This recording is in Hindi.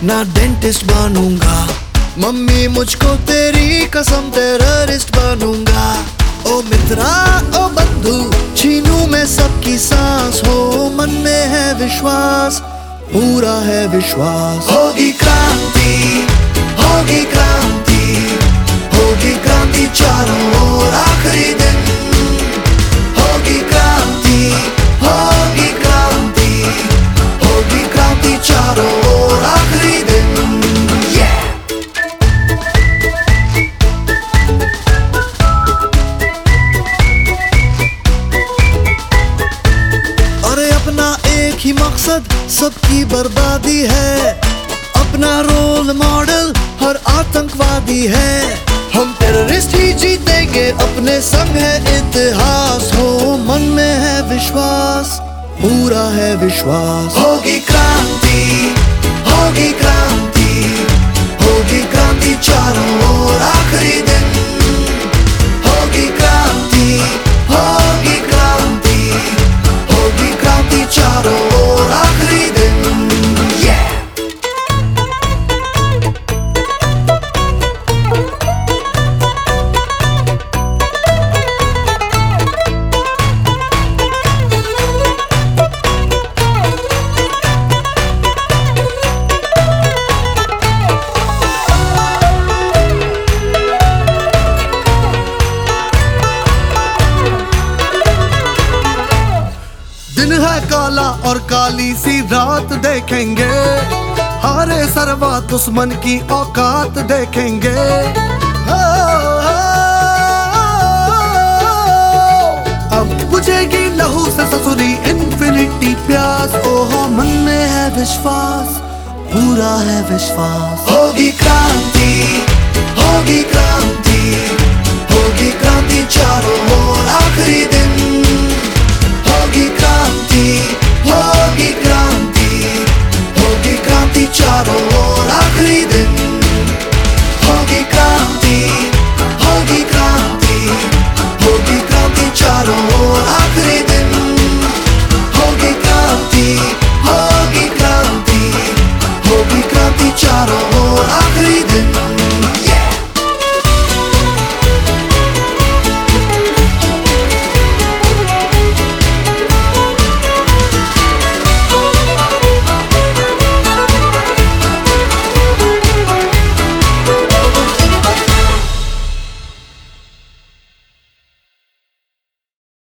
ना डेंटिस्ट बनूंगा। मम्मी मुझको तेरी कसम टेररिस्ट बनूंगा। ओ मित्रा ओ बंधु, छीनू मैं सबकी सांस। हो मन में है विश्वास, पूरा है विश्वास। होगी क्रांति, होगी क्रांति, होगी क्रांति चारों ओर आखिरी दिन। होगी क्रांति, होगी क्रांति, होगी क्रांति चारों ओर आखिरी दिन। अरे अपना एक ही मकसद सबकी बर्बादी है। अपना रोल मॉडल हर आतंकवादी है। हम टेररिस्ट ही जीतेंगे, अपने संग है इतिहास। हो मन में है विश्वास, पूरा है विश्वास। होगी क्रांति, होगी क्रांति, होगी क्रांति चारों ओर आखिरी दिन। होगी क्रांति, होगी क्रांति, होगी क्रांति चारों ओर आखिरी दिन। दिन है काला और काली सी रात देखेंगे। हारे सर्वा दुश्मन की औकात देखेंगे। अब बुझेगी लहू से ससुरी इन्फिनिटी प्यास। ओहो मन में है विश्वास, पूरा है विश्वास। होगी क्रांति, होगी क्रांति, होगी क्रांति चारों ओर आखिरी दिन। होगी क्रांति, होगी क्रांति, होगी क्रांति चारों ओर आखिरी दिन। होगी क्रांति, होगी क्रांति, होगी क्रांति चारों ओर आखिरी दिन। होगी क्रांति, होगी क्रांति, होगी क्रांति चारों ओर आखिरी दिन।